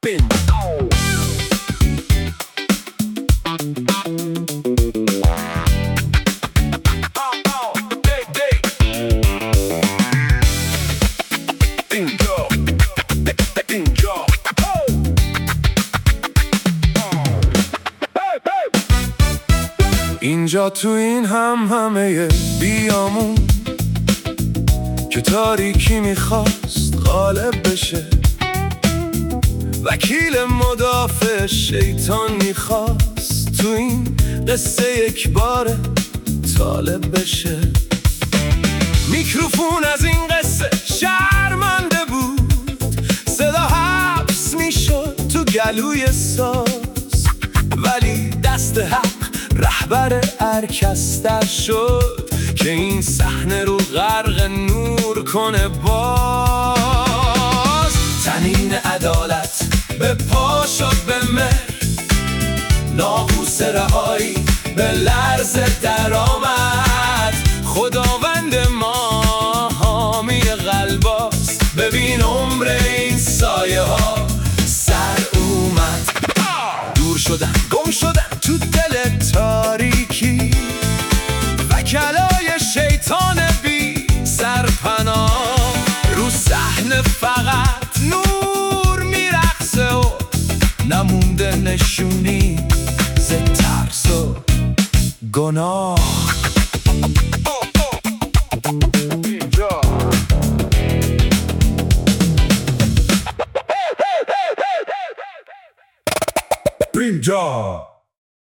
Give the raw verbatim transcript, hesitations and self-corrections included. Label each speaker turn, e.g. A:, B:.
A: بین. اینجا تو این هم همه بیامون که تاریکی میخواست غالب بشه، وکیل مدافع شیطان میخواست تو این قصه یک بار طالب بشه. میکروفون از این قصه شرمنده بود، صدا حبس میشد تو گلوی ساز، ولی دست حق رهبر ارکستر شد که این صحنه رو غرق نور کنه باز. تنین عدالت به پا شد به مهر، ناقوس رهایی به لرزه در آمد. خداوند ما حامی قلباست، ببین عمر این سایه ها سر اومد. دور شدن گم شدن تو دل تاریکی، وکلای شیطان بی سرپناه. رو صحنه فقط نور میرقصه و نمونده نشونی ز ترس و گناه. اینجا